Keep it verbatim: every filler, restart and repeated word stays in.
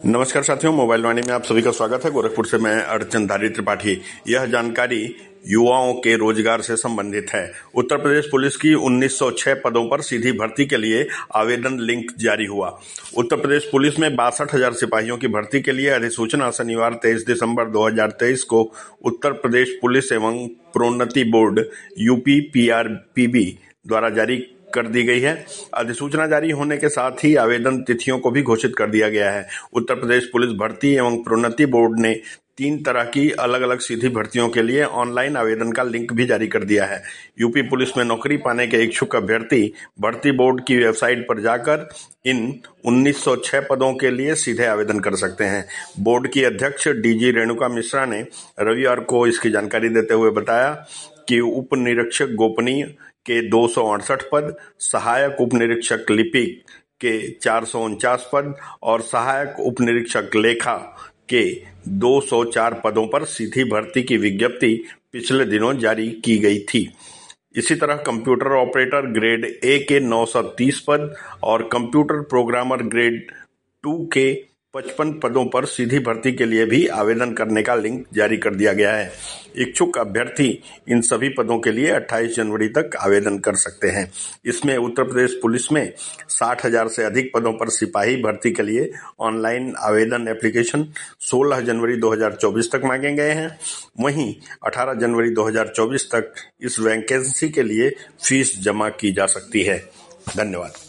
नमस्कार साथियों, मोबाइल वाणी में आप सभी का स्वागत है। गोरखपुर से मैं अर्चनधारी त्रिपाठी। यह जानकारी युवाओं के रोजगार से संबंधित है। उत्तर प्रदेश पुलिस की उन्नीस सौ छह पदों पर सीधी भर्ती के लिए आवेदन लिंक जारी हुआ। उत्तर प्रदेश पुलिस में बासठ हजार सिपाहियों की भर्ती के लिए अधिसूचना शनिवार तेईस दिसंबर दो हजार तेईस को उत्तर प्रदेश पुलिस एवं प्रोन्नति बोर्ड यूपी पीआरपीबी द्वारा जारी कर दी गई है। अधिसूचना जारी होने के साथ ही आवेदन तिथियों को भी घोषित कर दिया गया है। उत्तर प्रदेश पुलिस भर्ती एवं प्रोन्नति बोर्ड ने तीन तरह की अलग अलग सीधी भर्तियों के लिए ऑनलाइन आवेदन का लिंक भी जारी कर दिया है। यूपी पुलिस में नौकरी पाने के इच्छुक अभ्यर्थी भर्ती बोर्ड की वेबसाइट पर जाकर इन उन्नीस सौ छह पदों के लिए सीधे आवेदन कर सकते हैं। बोर्ड की अध्यक्ष डीजी रेणुका मिश्रा ने रविवार को इसकी जानकारी देते हुए बताया कि उप निरीक्षक गोपनीय के दो सौ अड़सठ पद, सहायक उप निरीक्षक लिपिक के चार सौ उनचास पद और सहायक उप निरीक्षक लेखा के दो सौ चार पदों पर सीधी भर्ती की विज्ञप्ति पिछले दिनों जारी की गई थी। इसी तरह कंप्यूटर ऑपरेटर ग्रेड ए के नौ सौ तीस पद और कंप्यूटर प्रोग्रामर ग्रेड टू के पचपन पदों पर सीधी भर्ती के लिए भी आवेदन करने का लिंक जारी कर दिया गया है। इच्छुक अभ्यर्थी इन सभी पदों के लिए अट्ठाईस जनवरी तक आवेदन कर सकते हैं। इसमें उत्तर प्रदेश पुलिस में साठ हजार से अधिक पदों पर सिपाही भर्ती के लिए ऑनलाइन आवेदन एप्लीकेशन सोलह जनवरी दो हजार चौबीस तक मांगे गए हैं। वहीं अठारह जनवरी दो हजार चौबीस तक इस वैकेंसी के लिए फीस जमा की जा सकती है। धन्यवाद।